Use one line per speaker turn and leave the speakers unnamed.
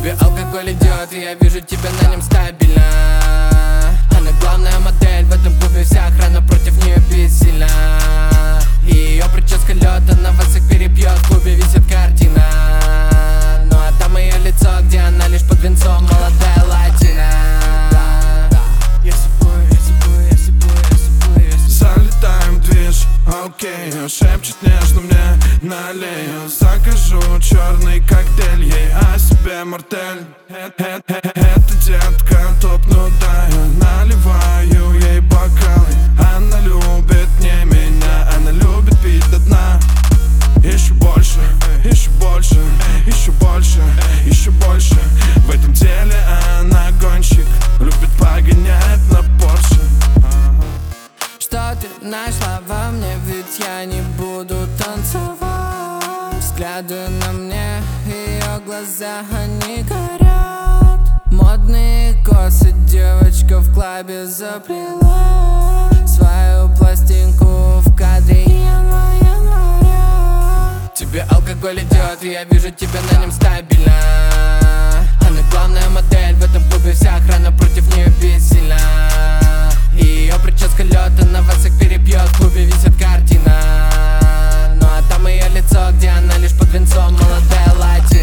Тебе алкоголь идет, и я вижу тебя на нем стабильно. Она главная модель в этом клубе, вся охрана против нее бессильна. И ее прическа лед, она вас всех перебьет. В клубе висит картина, ну а там ее лицо, где она лишь под венцом, молодая латина.
Залетаем в движ, окей, шепчет нежно мне налею. Закажу черный коктейль, ей о себе мартель. Это детка топнутая, наливаю ей бокалы. Она любит не меня, она любит пить до дна. Еще больше, еще больше, еще больше, еще больше. В этом деле она гонщик, любит погонять на Порше.
Что ты нашла во мне, ведь я не буду танцевать. Взгляды на мне, ее глаза, они горят. Модные косы девочка в клабе заплела. Свою пластинку в кадре января. Тебе алкоголь идет, и я вижу тебя на нем стабильно. Она главная модель в этом клубе, вся охрана против нее бессильна. И ее прическа лед, она вас всех перебьет. В клубе висит картина, ну а там ее лицо, где она лишь под венцом, молодая латина.